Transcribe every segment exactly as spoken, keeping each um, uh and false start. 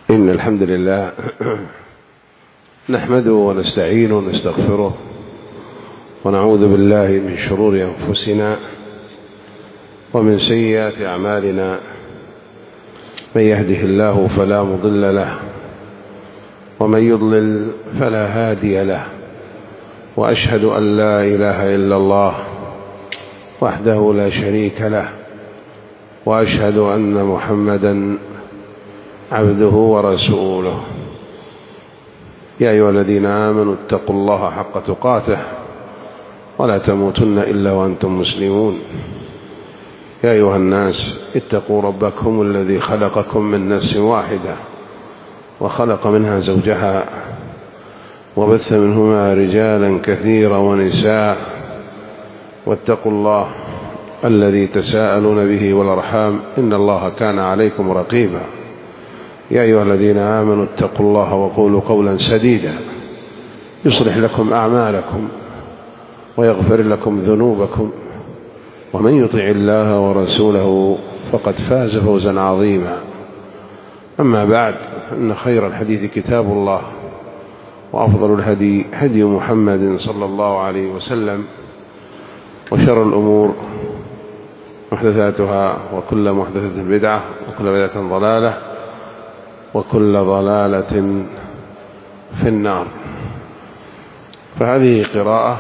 إن الحمد لله نحمده ونستعينه ونستغفره ونعوذ بالله من شرور أنفسنا ومن سيئات أعمالنا. من يهده الله فلا مضل له ومن يضلل فلا هادي له، وأشهد أن لا إله إلا الله وحده لا شريك له، وأشهد أن محمدا عبده ورسوله. يا أيها الذين آمنوا اتقوا الله حق تقاته ولا تموتن إلا وأنتم مسلمون. يا أيها الناس اتقوا ربكم الذي خلقكم من نفس واحدة وخلق منها زوجها وبث منهما رجالا كثيرا ونساء، واتقوا الله الذي تساءلون به والأرحام إن الله كان عليكم رقيبا. يا أيها الذين آمنوا اتقوا الله وقولوا قولا سديدا يصلح لكم أعمالكم ويغفر لكم ذنوبكم، ومن يطع الله ورسوله فقد فاز فوزا عظيما. أما بعد، إن خير الحديث كتاب الله، وأفضل الهدي هدي محمد صلى الله عليه وسلم، وشر الأمور محدثاتها، وكل محدثة بدعة، وكل بدعة ضلالة، وكل ضلالة في النار. فهذه قراءة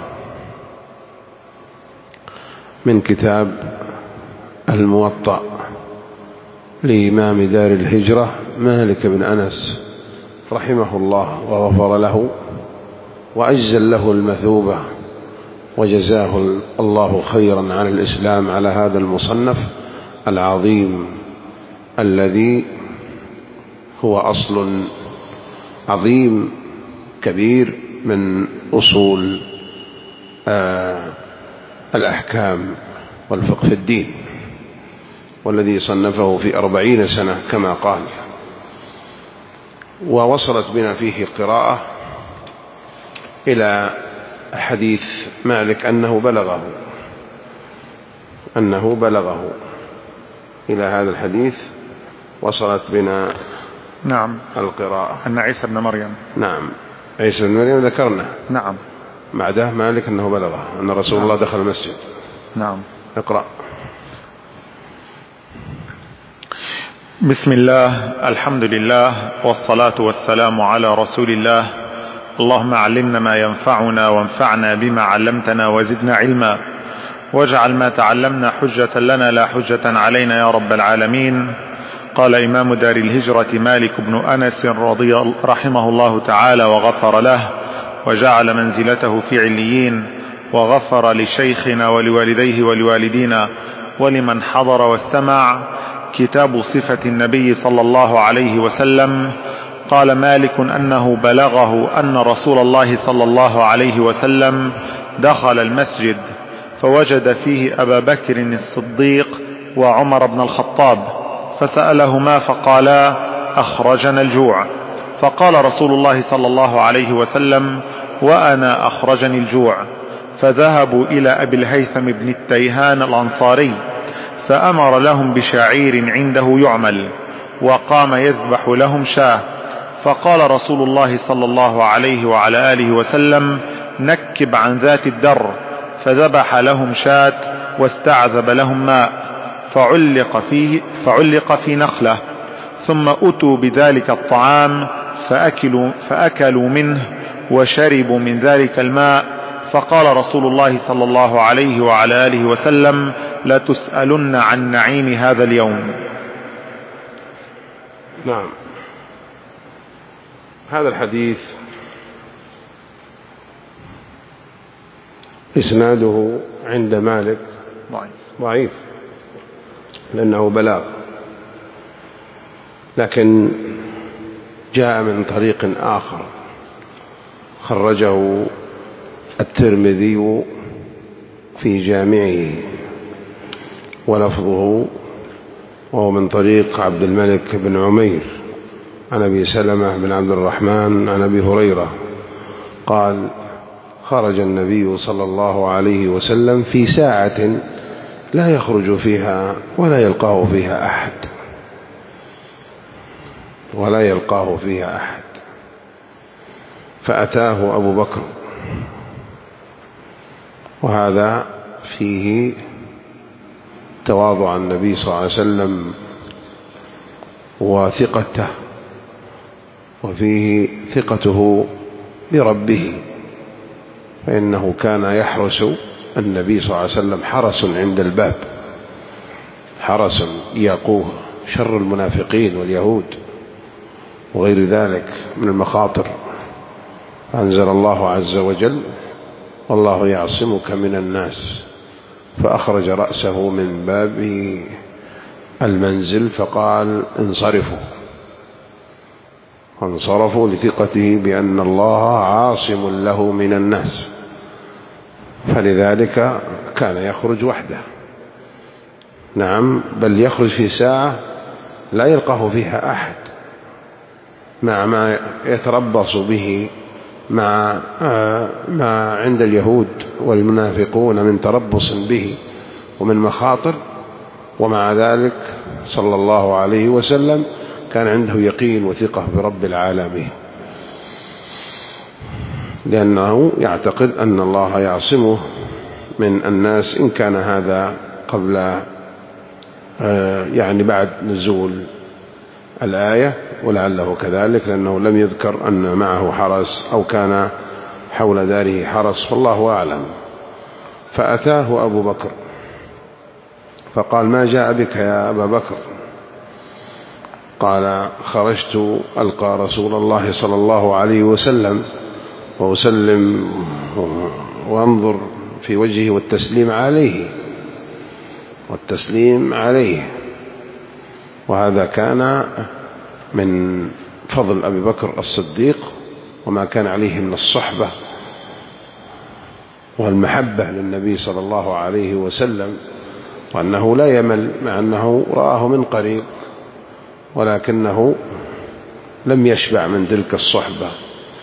من كتاب الموطأ لإمام دار الهجرة مالك بن أنس رحمه الله وغفر له وأجزل له المثوبة، وجزاه الله خيرا عن الإسلام على هذا المصنف العظيم الذي هو أصل عظيم كبير من أصول آه الأحكام والفقه في الدين، والذي صنفه في أربعين سنة كما قال. ووصلت بنا فيه قراءة إلى حديث مالك أنه بلغه أنه بلغه إلى هذا الحديث وصلت بنا نعم القراءة أن عيسى بن مريم نعم عيسى بن مريم ذكرنا نعم بعده مالك أنه بلغه أن رسول نعم. الله دخل المسجد. نعم اقرأ. بسم الله، الحمد لله، والصلاة والسلام على رسول الله. اللهم علمنا ما ينفعنا وانفعنا بما علمتنا وزدنا علما، واجعل ما تعلمنا حجة لنا لا حجة علينا يا رب العالمين. قال إمام دار الهجرة مالك بن أنس رضي رحمه الله تعالى وغفر له وجعل منزلته في عليين، وغفر لشيخنا ولوالديه ولوالدينا ولمن حضر واستمع. كتاب صفة النبي صلى الله عليه وسلم. قال مالك أنه بلغه أن رسول الله صلى الله عليه وسلم دخل المسجد فوجد فيه أبا بكر الصديق وعمر بن الخطاب، فسألهما فقالا: أخرجنا الجوع. فقال رسول الله صلى الله عليه وسلم: وأنا أخرجني الجوع. فذهبوا إلى أبي الهيثم بن التيهان الأنصاري فأمر لهم بشعير عنده يعمل، وقام يذبح لهم شاه. فقال رسول الله صلى الله عليه وعلى آله وسلم: نكب عن ذات الدر. فذبح لهم شاة واستعذب لهم ماء فعلق فيه فعلق في نخلة، ثم أتوا بذلك الطعام فأكلوا, فأكلوا منه وشربوا من ذلك الماء. فقال رسول الله صلى الله عليه وعلى آله وسلم: لتسألن عن نعيم هذا اليوم. نعم. هذا الحديث إسناده عند مالك ضعيف ضعيف لأنه بلاغ، لكن جاء من طريق آخر خرجه الترمذي في جامعه، ولفظه وهو من طريق عبد الملك بن عمير عن أبي سلمة بن عبد الرحمن عن أبي هريرة قال: خرج النبي صلى الله عليه وسلم في ساعة لا يخرج فيها ولا يلقاه فيها أحد. ولا يلقاه فيها أحد. فأتاه أبو بكر، وهذا فيه تواضع النبي صلى الله عليه وسلم وثقته، وفيه ثقته بربه، فإنه كان يحرس النبي صلى الله عليه وسلم حرس عند الباب، حرس يقوه شر المنافقين واليهود وغير ذلك من المخاطر. أنزل الله عز وجل: والله يعصمك من الناس، فأخرج رأسه من باب المنزل فقال: انصرفوا. فانصرفوا لثقته بأن الله عاصم له من الناس، فلذلك كان يخرج وحده. نعم، بل يخرج في ساعة لا يلقاه فيها أحد، مع ما يتربص به مع ما عند اليهود والمنافقون من تربص به ومن مخاطر، ومع ذلك صلى الله عليه وسلم كان عنده يقين وثقة برب العالمين، لأنه يعتقد أن الله يعصمه من الناس، إن كان هذا قبل يعني بعد نزول الآية، ولعله كذلك، لأنه لم يذكر أن معه حرس أو كان حول داره حرس، فالله أعلم. فأتاه أبو بكر فقال: ما جاء بك يا أبا بكر؟ قال: خرجت ألقى رسول الله صلى الله عليه وسلم وأسلم وأنظر في وجهه والتسليم عليه والتسليم عليه وهذا كان من فضل أبي بكر الصديق، وما كان عليه من الصحبة والمحبة للنبي صلى الله عليه وسلم، وأنه لا يمل، مع أنه رآه من قريب، ولكنه لم يشبع من تلك الصحبة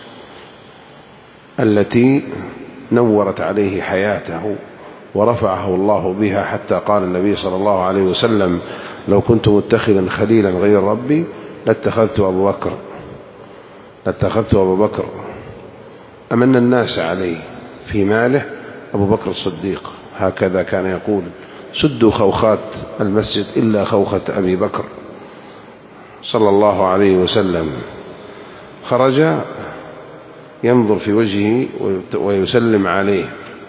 التي نورت عليه حياته ورفعه الله بها، حتى قال النبي صلى الله عليه وسلم: لو كنت متخذا خليلا غير ربي لاتخذت أبو بكر لاتخذت أبو بكر أمن الناس عليه في ماله أبو بكر الصديق. هكذا كان يقول: سدوا خوخات المسجد إلا خوخة أبي بكر صلى الله عليه وسلم. خرج ينظر في وجهه ويسلم عليه،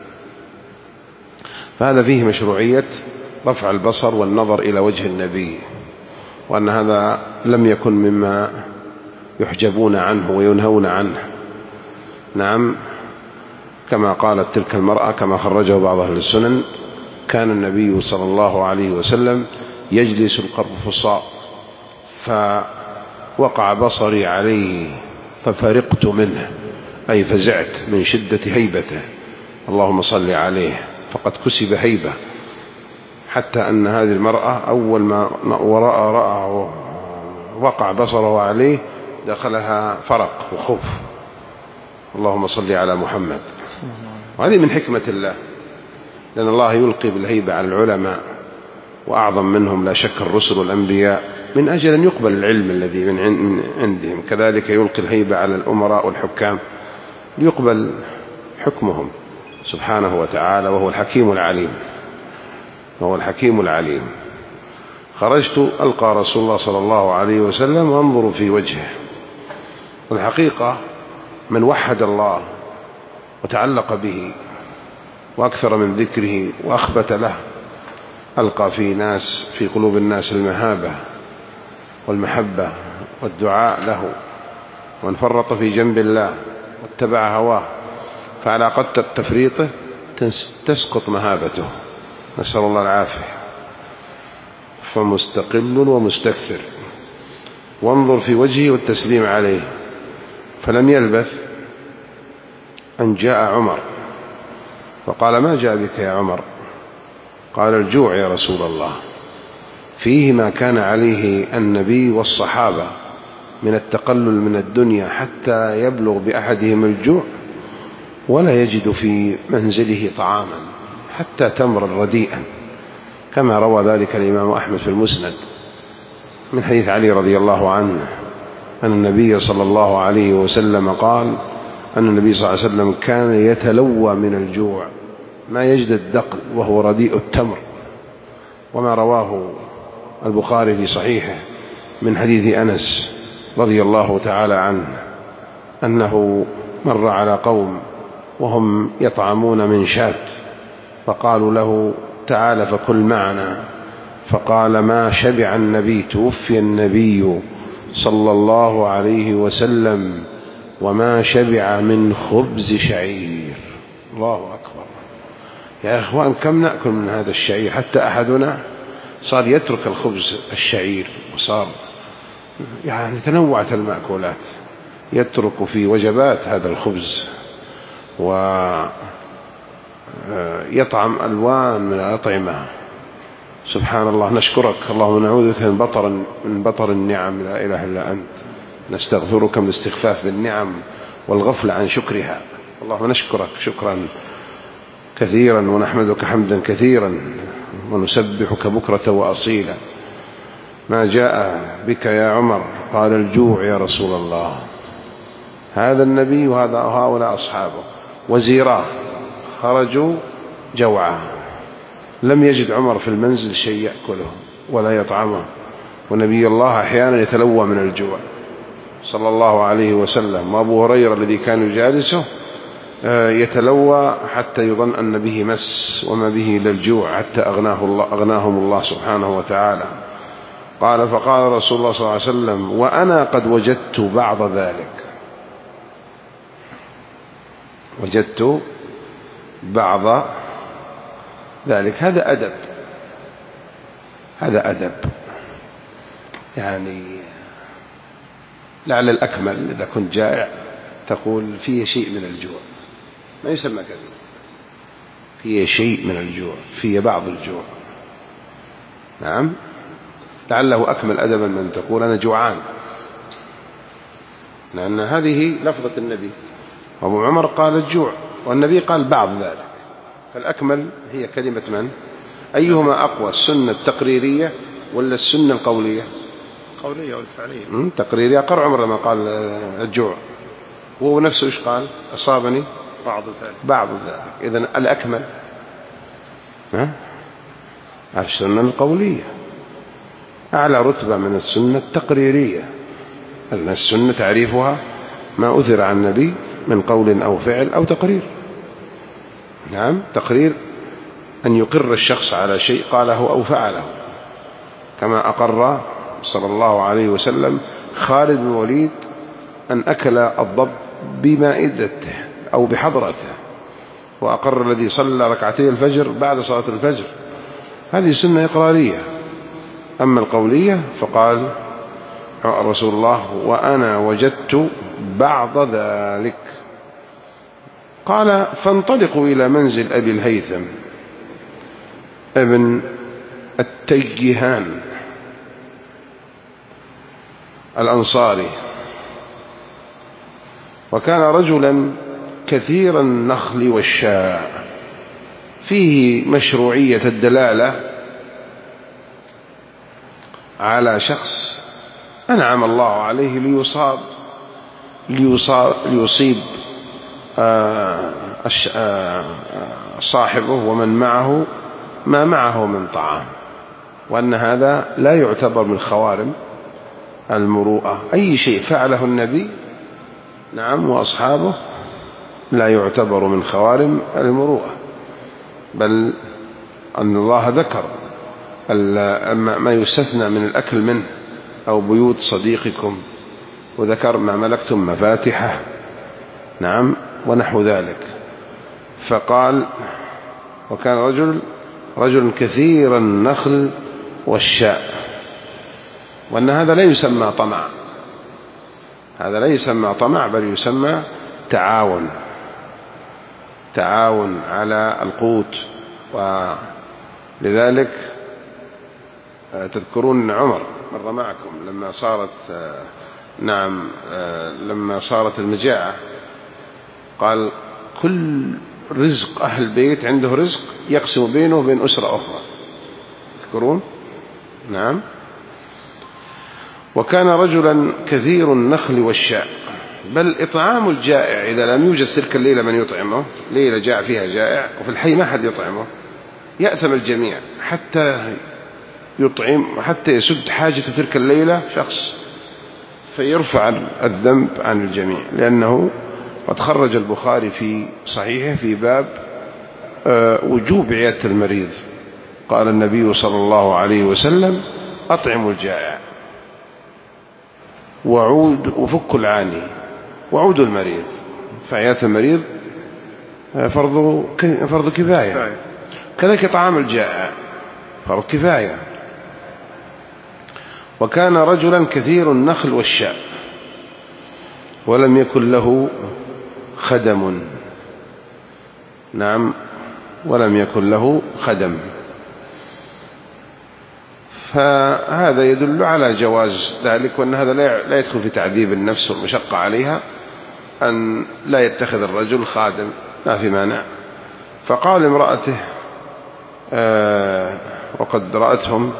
فهذا فيه مشروعية رفع البصر والنظر إلى وجه النبي، وأن هذا لم يكن مما يحجبون عنه وينهون عنه. نعم، كما قالت تلك المرأة كما خرجه بعض أهل السنن: كان النبي صلى الله عليه وسلم يجلس القرفصاء فوقع بصري عليه ففرقت منه، أي فزعت من شدة هيبته، اللهم صل عليه، فقد كسب هيبة، حتى أن هذه المرأة أول ما ورأى رأى وقع بصره عليه دخلها فرق وخوف، اللهم صل على محمد. وهذه من حكمة الله، لأن الله يلقي بالهيبة على العلماء، وأعظم منهم لا شك الرسل والأنبياء، من أجل أن يقبل العلم الذي من عندهم. كذلك يلقي الهيبة على الأمراء والحكام ليقبل حكمهم سبحانه وتعالى، وهو الحكيم العليم وهو الحكيم العليم. خرجت ألقى رسول الله صلى الله عليه وسلم وانظر في وجهه. والحقيقة من وحد الله وتعلق به وأكثر من ذكره وأخبت له ألقى في ناس في قلوب الناس المهابة والمحبة والدعاء له. ومن فرط في جنب الله واتبع هواه فعلى قد تفريطه تسقط مهابته، نسأل الله العافية. فمستقل ومستكثر، وانظر في وجهه والتسليم عليه. فلم يلبث أن جاء عمر فقال: ما جاء بك يا عمر؟ قال: الجوع يا رسول الله. فيه ما كان عليه النبي والصحابة من التقلل من الدنيا حتى يبلغ بأحدهم الجوع ولا يجد في منزله طعاما حتى تمرا رديئا، كما روى ذلك الإمام أحمد في المسند من حديث علي رضي الله عنه أن النبي صلى الله عليه وسلم قال أن النبي صلى الله عليه وسلم كان يتلوى من الجوع ما يجد الدقل وهو رديء التمر، وما رواه البخاري في صحيحه من حديث أنس رضي الله تعالى عنه أنه مر على قوم وهم يطعمون من شاة فقالوا له تعال فكل معنا، فقال ما شبع النبي، توفي النبي صلى الله عليه وسلم وما شبع من خبز شعير. الله أكبر. يا إخوان كم نأكل من هذا الشعير، حتى أحدنا صار يترك الخبز الشعير وصار يعني تنوعت المأكولات، يترك في وجبات هذا الخبز ويطعم ألوان من الأطعمة. سبحان الله. نشكرك اللهم، نعوذ بك من بطر من بطر النعم، لا إله إلا أنت، نستغفرك من الاستخفاف بالنعم والغفل عن شكرها. اللهم نشكرك شكرا كثيرا ونحمدك حمدا كثيرا ونسبحك بكرة وأصيلا. ما جاء بك يا عمر؟ قال الجوع يا رسول الله. هذا النبي وهذا هؤلاء أصحابه وزيراه خرجوا جوعا، لم يجد عمر في المنزل شيء يأكله ولا يطعمه، ونبي الله أحيانا يتلوى من الجوع صلى الله عليه وسلم. وأبو هريرة الذي كان يجالسه يتلوى حتى يظن أن به مس وما به للجوع، حتى أغناه الله أغناهم الله سبحانه وتعالى. قال فقال رسول الله صلى الله عليه وسلم وأنا قد وجدت بعض ذلك، وجدت بعض ذلك. هذا أدب، هذا أدب يعني. لعل الأكمل إذا كنت جائع تقول فيه شيء من الجوع، ما يسمى كذا، فيه شيء من الجوع، فيه بعض الجوع. نعم، لعله أكمل أدبا من تقول أنا جوعان، لأن هذه لفظة النبي. أبو عمر قال الجوع والنبي قال بعض ذلك، فالأكمل هي كلمة من؟ أيهما أقوى، السنة التقريرية ولا السنة القولية؟ قولية والفعلية. تقريرية. قرع عمر لما قال الجوع وهو نفسه إيش قال؟ أصابني بعض ذلك، بعض ذلك. إذن الأكمل ها؟ السنة القولية أعلى رتبة من السنة التقريرية، أن السنة تعريفها ما أثر عن النبي من قول أو فعل أو تقرير. نعم، تقرير أن يقر الشخص على شيء قاله أو فعله، كما أقر صلى الله عليه وسلم خالد بن الوليد أن أكل الضب بمائدته أو بحضرته، وأقر الذي صلى ركعتي الفجر بعد صلاة الفجر. هذه سنة إقرارية. أما القولية فقال رسول الله وأنا وجدت بعض ذلك. قال فانطلقوا إلى منزل أبي الهيثم ابن التيهان الأنصاري، وكان رجلا كثير النخل والشاء، فيه مشروعية الدلالة على شخص أنعم الله عليه ليصاب ليصاب ليصيب صاحبه ومن معه ما معه من طعام، وأن هذا لا يعتبر من خوارم المروءة. أي شيء فعله النبي نعم وأصحابه لا يعتبر من خوارم المروءة، بل أن الله ذكر ما يستثنى من الأكل منه أو بيوت صديقكم، وذكر ما ملكتم مفاتحه نعم ونحو ذلك. فقال وكان رجل رجل كثير النخل والشاء، وأن هذا لا يسمى طمع، هذا لا يسمى طمع بل يسمى تعاون، تعاون على القوت. ولذلك تذكرون عمر مر معكم لما صارت نعم لما صارت المجاعة قال كل رزق أهل البيت عنده رزق يقسم بينه وبين أسرة أخرى، تذكرون؟ نعم. وكان رجلا كثير النخل والشاء، بل إطعام الجائع إذا لم يوجد تلك الليلة من يطعمه، ليلة جاء فيها جائع وفي الحي ما حد يطعمه، يأثم الجميع حتى يطعم، حتى يسد حاجة تلك الليلة شخص، فيرفع الذنب عن الجميع. لأنه قد خرج البخاري في صحيحه في باب وجوب عيادة المريض، قال النبي صلى الله عليه وسلم: أطعموا الجائع وعود وفك العاني وعود المريض. فعيادة المريض فرض فرض كفاية، كذلك طعام الجائع فرض كفاية. وكان رجلا كثير النخل والشاء ولم يكن له خدم. نعم، ولم يكن له خدم. فهذا يدل على جواز ذلك، وأن هذا لا يدخل في تعذيب النفس والمشقة عليها، أن لا يتخذ الرجل خادم، ما في مانع. فقال امرأته آه وقد رأتهم: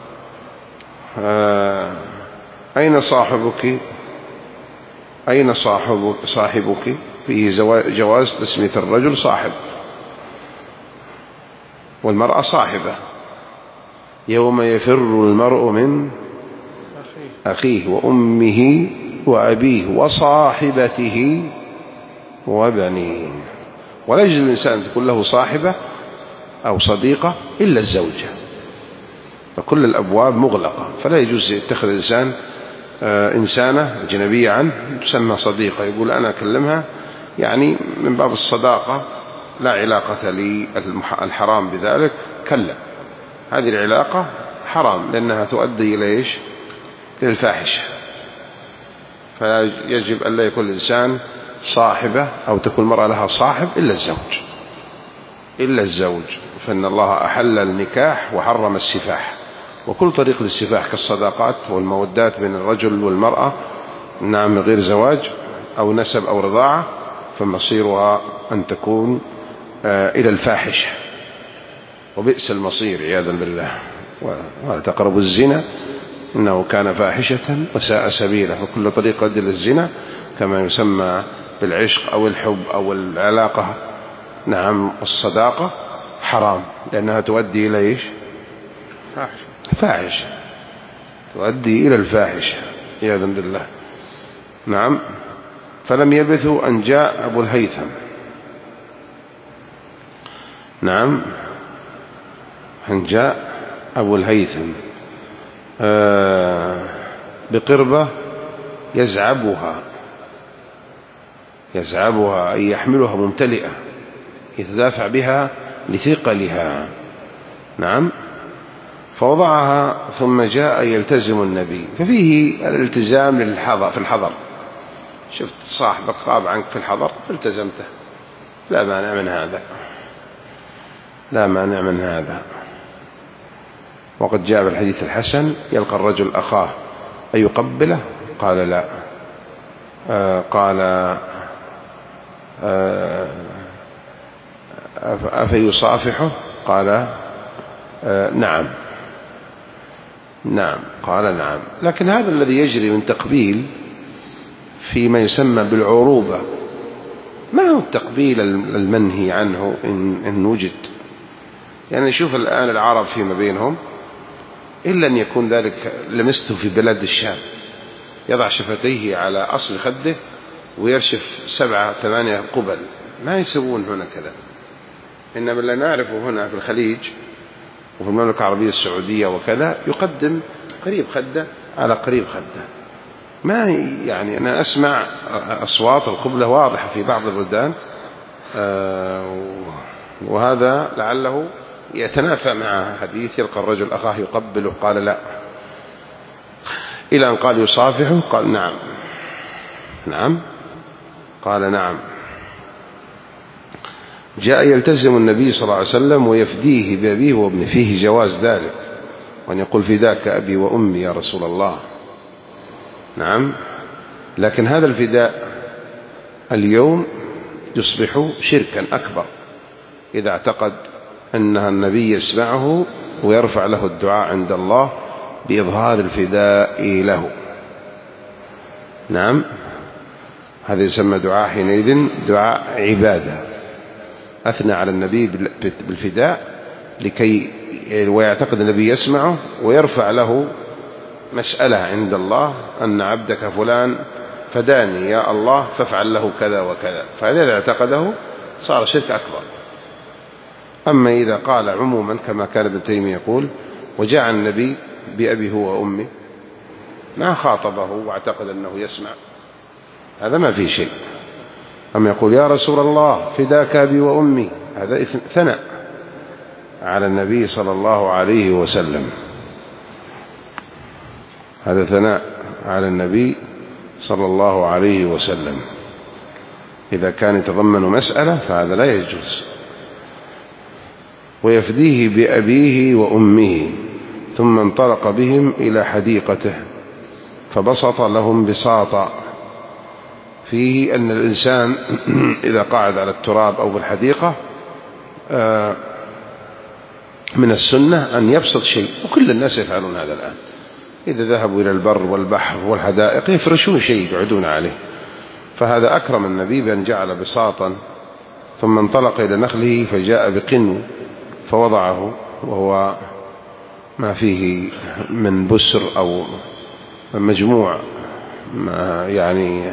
آه أين صاحبك؟ أين صاحبك, صاحبك؟ فيه جواز تسمية الرجل صاحب والمرأة صاحبة. يوم يفر المرء من أخيه وأمه وأبيه وصاحبته وبنيه. ولا يجوز الإنسان تكون له صاحبة أو صديقة إلا الزوجة، فكل الأبواب مغلقة، فلا يجوز يتخذ الإنسان إنسانة أجنبية عنه تسمى صديقة، يقول أنا أكلمها، يعني من باب الصداقة، لا علاقة للحرام بذلك. كلا، هذه العلاقة حرام لأنها تؤدي إلى إيش؟ إلى الفاحشة. فيجب أن لا يكون الإنسان صاحبة أو تكون المرأة لها صاحب إلا الزوج، إلا الزوج. فإن الله أحل النكاح وحرم السفاح، وكل طريق للسفاح كالصداقات والمودات بين الرجل والمرأة، نعم، غير زواج أو نسب أو رضاعة، فمصيرها أن تكون إلى الفاحشة، وبئس المصير عياذا بالله. ولا تقربوا الزنا إنه كان فاحشة وساء سبيلا. وكل طريق إلى الزنا كما يسمى بالعشق أو الحب أو العلاقة، نعم، الصداقة، حرام، لأنها تؤدي إلى إيش؟ فاحشة، فاحشة، تؤدي إلى الفاحشة عياذا بالله. نعم. فلم يلبثوا أن جاء أبو الهيثم، نعم، أن جاء أبو الهيثم آه بقربة يزعبها، يزعبها أي يحملها ممتلئة، يتدافع بها لثقلها. نعم. فوضعها ثم جاء يلتزم النبي، ففيه الالتزام للحظر، في الحضر، شفت صاحبك غاب عنك في الحضر فالتزمته، لا مانع من هذا، لا مانع من هذا. وقد جاء بالحديث الحسن: يلقى الرجل أخاه أيقبله؟ قال لا. آه قال آه أفيصافحه؟ قال آه نعم. نعم، قال نعم. لكن هذا الذي يجري من تقبيل فيما يسمى بالعروبة ما هو التقبيل المنهي عنه إن, إن وجد. يعني شوف الآن العرب فيما بينهم، إلا أن يكون ذلك لمسته في بلاد الشام، يضع شفتيه على أصل خده ويرشف سبعة ثمانية قبل، ما يسوون هنا كذا. إنما اللي نعرفه هنا في الخليج وفي المملكة العربية السعودية وكذا، يقدم قريب خده على قريب خده. ما يعني أنا أسمع أصوات القبلة واضحة في بعض البلدان، وهذا لعله يتنافى مع حديث يلقى الرجل أخاه يقبله، قال لا، إلى أن قال يصافحه، قال نعم. نعم، قال نعم. جاء يلتزم النبي صلى الله عليه وسلم ويفديه بأبيه وابنه، فيه جواز ذلك، وأن يقول فداك أبي وأمي يا رسول الله. نعم. لكن هذا الفداء اليوم يصبح شركا أكبر إذا اعتقد أن النبي يسمعه ويرفع له الدعاء عند الله بإظهار الفداء له. نعم، هذا يسمى دعاء حينئذ دعاء عبادة. أثنى على النبي بالفداء لكي ويعتقد النبي يسمعه ويرفع له مسألة عند الله أن عبدك فلان فداني يا الله فافعل له كذا وكذا، فإذا اعتقده صار شرك أكبر. أما إذا قال عموما كما كان ابن تيمية يقول وجاء النبي بأبي هو وأمي ما خاطبه واعتقد أنه يسمع، هذا ما فيه شيء. أما يقول يا رسول الله فداك أبي وأمي، هذا ثناء على النبي صلى الله عليه وسلم، هذا ثناء على النبي صلى الله عليه وسلم. إذا كان يتضمن مسألة فهذا لا يجوز. ويفديه بأبيه وأمه، ثم انطلق بهم إلى حديقته فبسط لهم بساطا، فيه أن الإنسان إذا قعد على التراب أو بالحديقة من السنة أن يبسط شيء، وكل الناس يفعلون هذا الآن. إذا ذهبوا إلى البر والبحر والحدائق يفرشون شيء يقعدون عليه، فهذا أكرم النبي بأن جعل بساطا. ثم انطلق إلى نخله فجاء بقنو فوضعه، وهو ما فيه من بسر أو مجموع ما يعني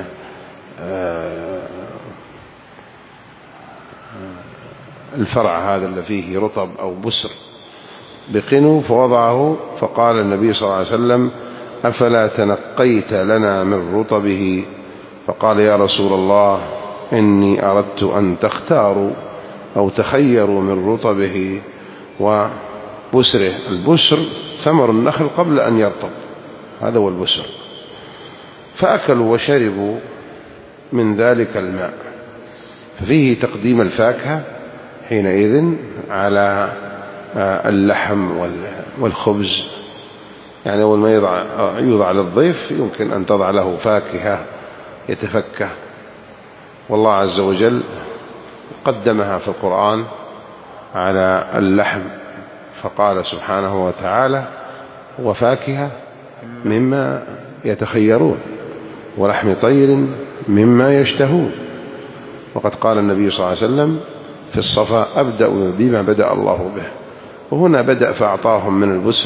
الفرع هذا اللي فيه رطب أو بسر بقنو فوضعه. فقال النبي صلى الله عليه وسلم أفلا تنقيت لنا من رطبه؟ فقال يا رسول الله إني أردت أن تختاروا أو تخيروا من رطبه وبسره. البسر ثمر النخل قبل أن يرطب، هذا هو البسر. فأكلوا وشربوا من ذلك الماء، ففيه تقديم الفاكهة حينئذ على اللحم والخبز. يعني أول ما يوضع, يوضع للضيف يمكن أن تضع له فاكهة يتفكه، والله عز وجل قدمها في القرآن على اللحم، فقال سبحانه وتعالى وفاكهة مما يتخيرون ولحم طير مما يشتهون. وقد قال النبي صلى الله عليه وسلم في الصفا أبدأ بما بدأ الله به، وهنا بدأ فأعطاهم من البسر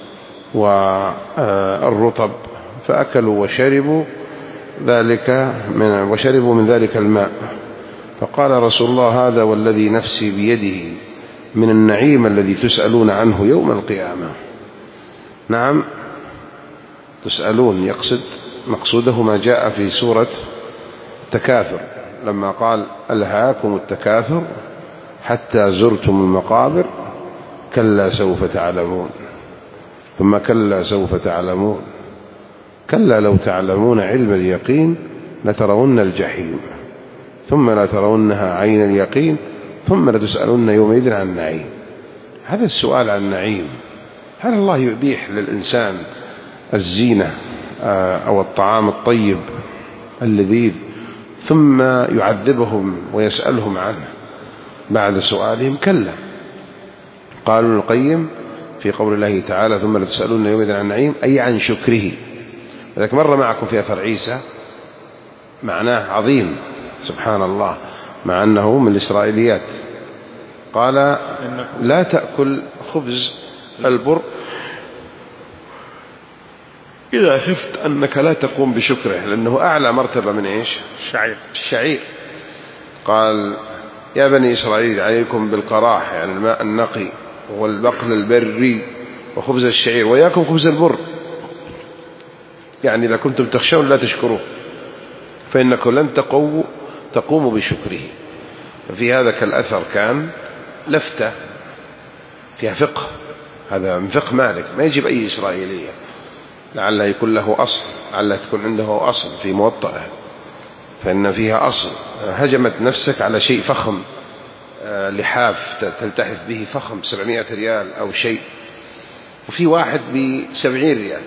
والرطب فأكلوا وشربوا ذلك من وشربوا من ذلك الماء. فقال رسول الله هذا والذي نفسي بيده من النعيم الذي تسألون عنه يوم القيامة. نعم تسألون، يقصد مقصوده ما جاء في سورة التكاثر لما قال ألهاكم التكاثر حتى زرتم المقابر كلا سوف تعلمون ثم كلا سوف تعلمون كلا لو تعلمون علم اليقين لترون الجحيم ثم لا ترونها عين اليقين ثم لتسألن يومئذ عن النعيم. هذا السؤال عن النعيم، هل الله يبيح للإنسان الزينة أو الطعام الطيب اللذيذ ثم يعذبهم ويسألهم عنه بعد سؤالهم؟ كلا. قال ابن القيم في قول الله تعالى ثم لتسألن يومئذ عن النعيم أي عن شكره. ولكن مر معكم في أثر عيسى معناه عظيم سبحان الله، مع أنه من الإسرائيليات. قال لا تأكل خبز البر إذا خفت أنك لا تقوم بشكره، لأنه أعلى مرتبة من إيش؟ الشعير. الشعير. قال يا بني إسرائيل عليكم بالقراح يعني الماء النقي والبقل البري وخبز الشعير وياكم خبز البر، يعني إذا كنتم تخشون لا تشكروه فإنكم لن تقوموا تقوموا بشكره. ففي هذا كالأثر كان لفتة فيها فقه، هذا من فقه مالك، ما يجب أي إسرائيلية، لعله يكون له أصل، لعله تكون عنده أصل في موطئه، فإن فيها أصل. هجمت نفسك على شيء فخم، لحاف تلتحف به فخم سبعمائة ريال أو شيء، وفي واحد بسبعين ريال،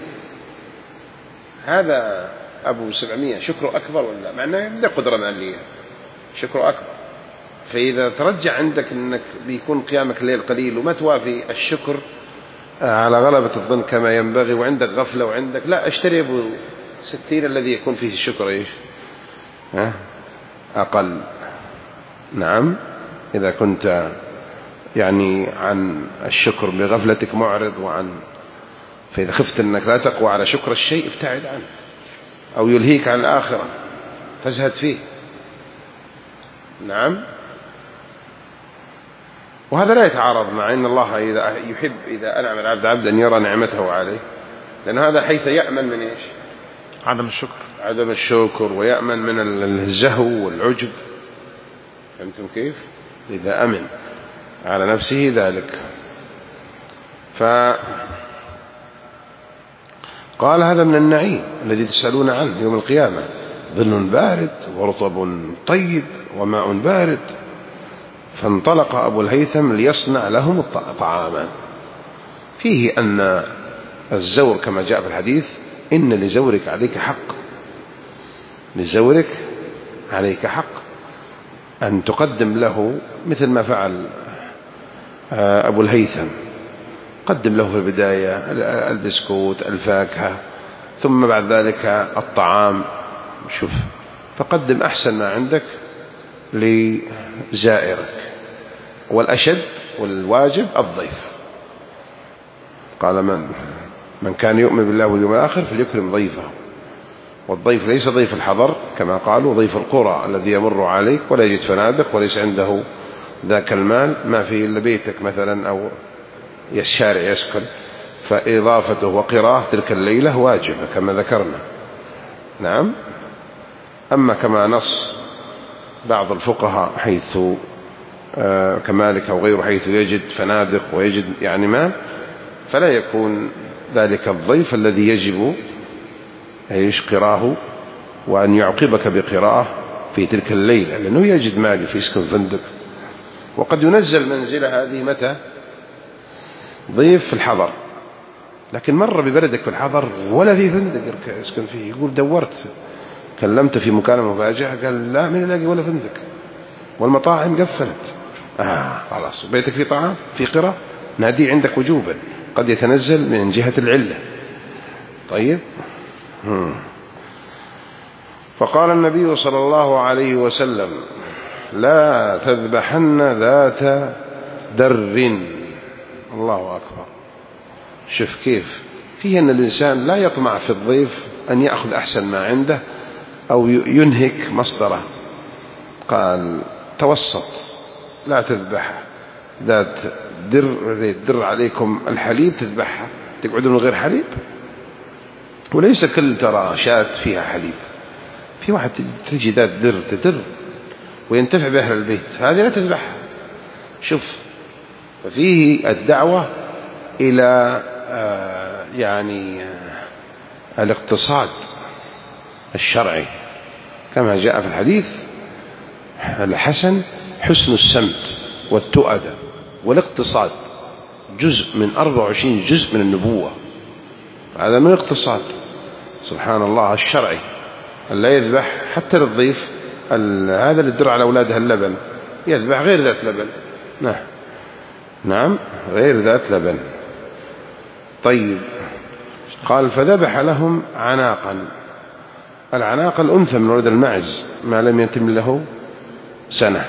هذا أبو سبعمائة شكره أكبر ولا؟ مع أنه عنده قدرة مالية شكره أكبر. فإذا ترجع عندك أنك بيكون قيامك الليل قليل وما توافي الشكر على غلبة الظن كما ينبغي، وعندك غفلة وعندك لا، اشتري أبو ستين الذي يكون فيه الشكر إيش ها؟ أقل. نعم، إذا كنت يعني عن الشكر بغفلتك معرض وعن، فإذا خفت أنك لا تقوى على شكر الشيء ابتعد عنه، أو يلهيك عن الآخرة فازهد فيه. نعم، وهذا لا يتعارض مع أن الله إذا يحب إذا أنعم العبد عبد أن يرى نعمته عليه، لأن هذا حيث يأمن من إيش؟ عدم الشكر، عدم الشكر، ويأمن من الزهو والعجب. فهمتم كيف؟ إذا أمن على نفسه ذلك. فقال هذا من النعيم الذي تسألون عنه يوم القيامة، ظل بارد ورطب طيب وماء بارد. فانطلق أبو الهيثم ليصنع لهم طعاما فيه أن الزور كما جاء في الحديث إن لزورك عليك حق، لزورك عليك حق أن تقدم له مثل ما فعل أبو الهيثم، قدم له في البداية البسكوت الفاكهة ثم بعد ذلك الطعام. شوف، فقدم أحسن ما عندك لزائرك، والأشد والواجب الضيف. قال من من كان يؤمن بالله واليوم الآخر فليكرم ضيفه، والضيف ليس ضيف الحضر كما قالوا، ضيف القرى الذي يمر عليك ولا يجد فنادق وليس عنده ذاك المال، ما في إلا بيتك مثلا أو الشارع يسكن، فإضافته وقراه تلك الليلة واجبة كما ذكرنا. نعم، أما كما نص بعض الفقهاء حيث آه كمالك أو غيره حيث يجد فنادق ويجد يعني ما، فلا يكون ذلك الضيف الذي يجب ايش قراه وأن يعقبك بقراه في تلك الليلة، لأنه يجد مال في يسكن فندق. وقد ينزل منزلة هذه متى؟ ضيف في الحضر، لكن مر ببلدك في الحضر ولا في فندق يسكن فيه، يقول دورت كلمت في مكالمة مفاجئة قال لا من يلاقي ولا فندق والمطاعم قفلت. آه خلاص، بيتك في طعام في قرى نادي عندك وجوبا، قد يتنزل من جهة العلة. طيب. هم. فقال النبي صلى الله عليه وسلم لا تذبحن ذات در. الله أكبر. شوف كيف فيه أن الإنسان لا يطمع في الضيف أن يأخذ أحسن ما عنده أو ينهك مصدره. قال توسط، لا تذبح ذات در، در عليكم الحليب تذبحها تقعدون من غير حليب، وليس كل ترى شاة فيها حليب، في واحد تجي ذات در تدر وينتفع بأهل البيت، هذه لا تذبحها. شوف، ففيه الدعوة إلى آه يعني آه الاقتصاد الشرعي كما جاء في الحديث الحسن حسن السمت والتؤدة والاقتصاد جزء من أربعة وعشرين جزء من النبوة، هذا من الاقتصاد سبحان الله الشرعي، أن لا يذبح حتى للضيف هذا اللي يدر على أولادها اللبن، يذبح غير ذات لبن. نعم نعم غير ذات لبن. طيب، قال فذبح لهم عناقا. العناق الأنثى من ولد المعز ما لم يتم له سنة.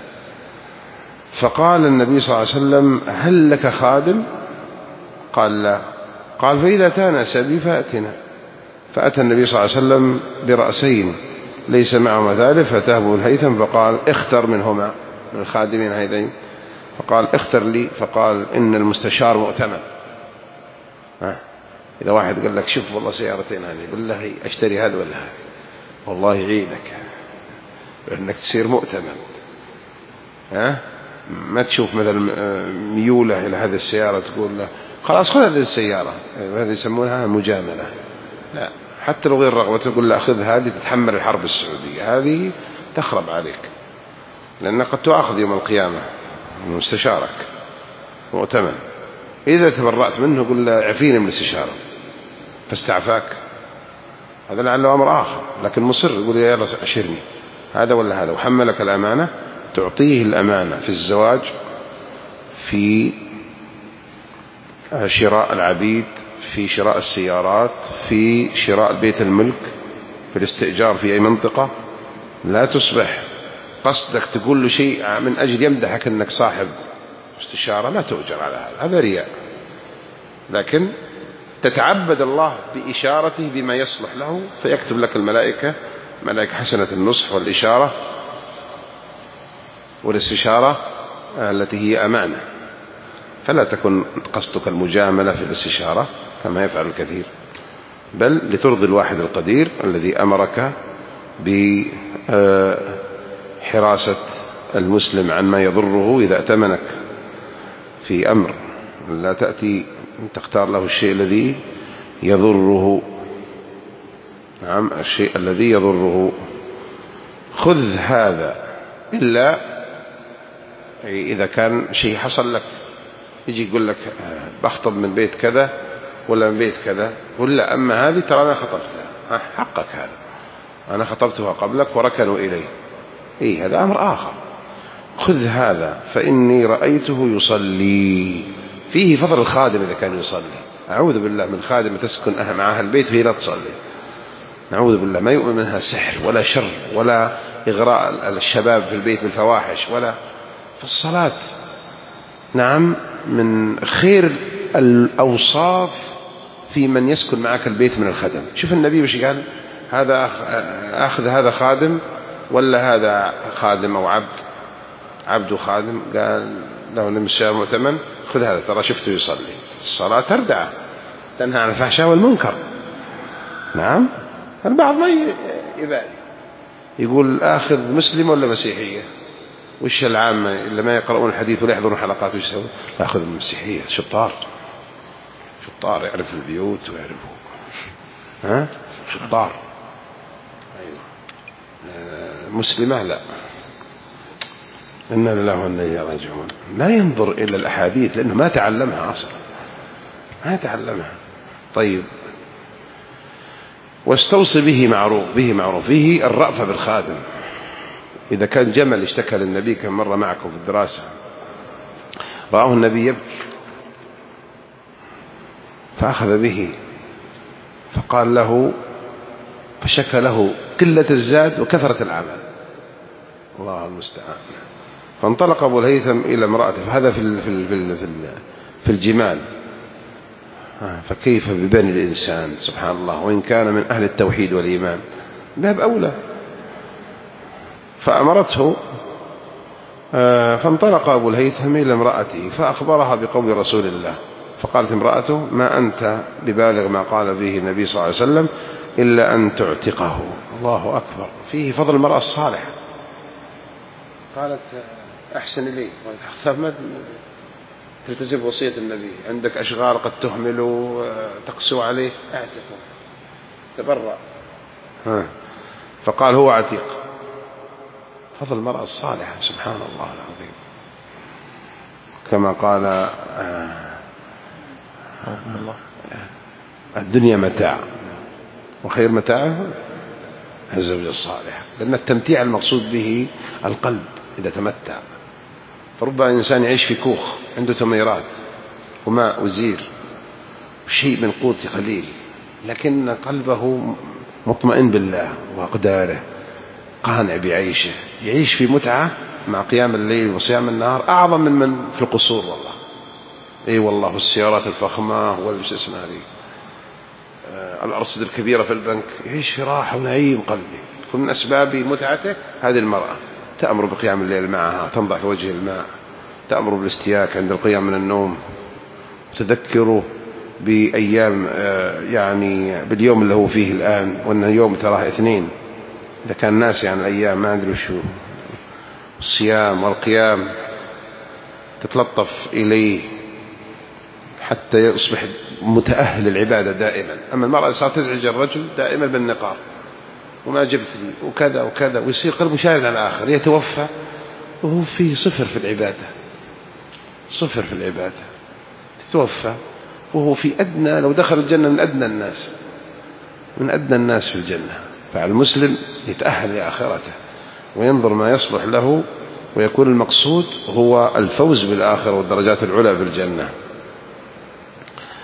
فقال النبي صلى الله عليه وسلم هل لك خادم؟ قال لا. قال فإذا تانس بي فأتنا. فأتى النبي صلى الله عليه وسلم برأسين ليس معهما ثالث، فأتاه أبو الهيثم فقال اختر منهما من الخادمين هذين، فقال اختر لي. فقال إن المستشار مؤتمن. ها. إذا واحد قال لك شوف والله سيارتين هذه، بالله أشتري هذا ولا هذا، والله يعينك لأنك تصير مؤتمن. ها؟ ما تشوف مثلا ميولة إلى هذه السيارة تقول له خلاص خذ هذه السيارة، هذه يسمونها مجاملة. لا، حتى لو غير رغبة تقول له أخذ هذه تتحمل الحرب السعودية، هذه تخرب عليك لأنك قد تأخذ يوم القيامة مستشارك مؤتمن. إذا تبرأت منه قل له عفيني من الاستشارة فاستعفاك، هذا لعله أمر آخر، لكن مصر يقول يا يلا أشرني هذا ولا هذا، وحملك الأمانة. تعطيه الأمانة في الزواج، في شراء العبيد، في شراء السيارات، في شراء بيت الملك، في الاستئجار في أي منطقة، لا تصبح قصدك تقول له شيء من أجل يمدحك أنك صاحب استشارة، لا تؤجر على هذا، هذا رياء. لكن تتعبد الله بإشارته بما يصلح له، فيكتب لك الملائكة ملائكة حسنة النصح والإشارة والاستشارة التي هي أمانة، فلا تكن قصدك المجاملة في الاستشارة كما يفعل الكثير، بل لترضي الواحد القدير الذي أمرك بحراسة المسلم عن ما يضره إذا أتمنك في أمر، لا تأتي تختار له الشيء الذي يضره. نعم، الشيء الذي يضره. خذ هذا، إلا إذا كان شيء حصل لك، يجي يقول لك بخطب من بيت كذا ولا من بيت كذا، قل لا، أما هذه ترى أنا خطبتها، حقك هذا، أنا خطبتها قبلك وركنوا إلي، إيه هذا أمر آخر. خذ هذا فإني رأيته يصلي. فيه فضل الخادم إذا كان يصلي. أعوذ بالله من خادم تسكن مع أهل البيت وهي لا تصلي، نعوذ بالله، ما يؤمن منها سحر ولا شر ولا إغراء الشباب في البيت بالفواحش ولا في الصلاة. نعم، من خير الأوصاف في من يسكن معك البيت من الخدم. شوف النبي وش قال، هذا أخذ هذا خادم ولا هذا خادم أو عبد، عبد وخادم، قال له نمشي مؤتمن، خذ هذا ترى شفته يصلي. الصلاة تردع، تنهى عن الفحشاء والمنكر. نعم، البعض ما يبالي، يقول آخذ مسلم ولا مسيحية، وش العامة اللي ما يقرؤون الحديث ولا يحضرون حلقات وش يسوون؟ أخذ المسيحية، شطار شطار يعرف البيوت ويعرفه، ها شطار. أيوة. مسلمة لا، إنا لله وإنا إليه راجعون. لا ينظر إلى الأحاديث لأنه ما تعلمها أصلا، ما تعلمها. طيب، واستوصي به معروف، به معروف، به الرأفة بالخادم. إذا كان جمل اشتكى للنبي كم مرة معكم في الدراسة، رآه النبي يبكي فأخذ به فقال له، فشكى له قلة الزاد وكثرة العمل، الله المستعان. فانطلق أبو الهيثم إلى امرأته، فهذا في في في في الجمال، فكيف ببني الإنسان سبحان الله، وإن كان من أهل التوحيد والإيمان باب أولى. فأمرته، فانطلق أبو الهيثم إلى امرأته فأخبرها بقول رسول الله، فقالت امرأته ما أنت ببالغ ما قال به النبي صلى الله عليه وسلم إلا أن تعتقه. الله أكبر، فيه فضل المرأة الصالحة. قالت أحسن إلي، ما تلتزم بوصية النبي، عندك أشغال قد تهمل تقسو عليه، اعتقه تبرأ. ها. فقال هو عتيق. فضل المرأة الصالحة سبحان الله العظيم، كما قال الله الدنيا متاع وخير متاعه الزوجة الصالحة، لأن التمتيع المقصود به القلب إذا تمتع. فربما إنسان يعيش في كوخ عنده تميرات وماء وزير وشيء من قوت قليل، لكن قلبه مطمئن بالله وأقداره، قانع بعيشه، يعيش في متعة مع قيام الليل وصيام النهار أعظم من من في القصور. والله أي والله، السيارات الفخمة والجسم هذه، الأرصدة الكبيرة في البنك، يعيش في راحة ونعيم قلبي. كل من أسباب متعته هذه المرأة، تأمر بقيام الليل معها، تنضح في وجه الماء، تأمر بالاستياك عند القيام من النوم، وتذكره بأيام يعني باليوم اللي هو فيه الآن، وأنه يوم تراه اثنين، إذا كان ناسي عن الأيام ما أدري شو، الصيام والقيام، تتلطف إليه حتى يصبح متأهل العبادة دائما. أما المرأة صارت تزعج الرجل دائما بالنقار، وما جبت لي وكذا وكذا، ويصير قلبه شارد على الآخر، يتوفى وهو فيه صفر في العبادة، صفر في العبادة، تتوفى وهو في أدنى، لو دخل الجنة من أدنى الناس، من أدنى الناس في الجنة. فالمسلم يتأهل لآخرته وينظر ما يصلح له، ويكون المقصود هو الفوز بالآخرة والدرجات العلى بالجنة.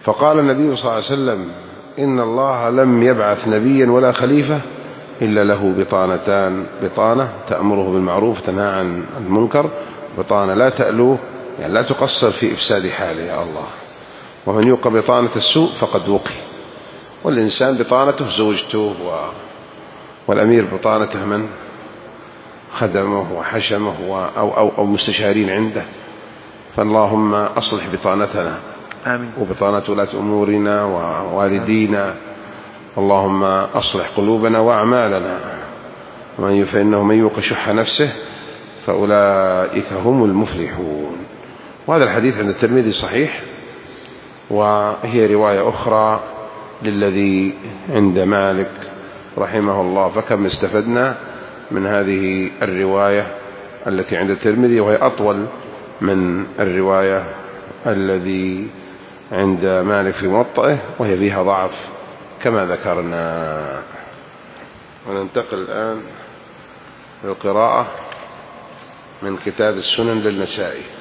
فقال النبي صلى الله عليه وسلم إن الله لم يبعث نبيا ولا خليفة إلا له بطانتان: بطانة تأمره بالمعروف تنهى عن المنكر، بطانة لا تألوه يعني لا تقصر في إفساد حاله يا الله. ومن يوق بطانة السوء فقد وقي. والإنسان بطانته زوجته و... والأمير بطانته من خدمه وحشمه و... أو, أو, أو مستشارين عنده. فاللهم أصلح بطانتنا آمين. وبطانة ولاة أمورنا ووالدينا. اللهم أصلح قلوبنا وأعمالنا. ومن فإنه من يوق شح نفسه فأولئك هم المفلحون. وهذا الحديث عند الترمذي صحيح، وهي رواية أخرى للذي عند مالك رحمه الله. فكم استفدنا من هذه الرواية التي عند الترمذي، وهي أطول من الرواية الذي عند مالك في موطئه، وهي فيها ضعف كما ذكرنا. وننتقل الآن للقراءة من كتاب السنن للنسائي.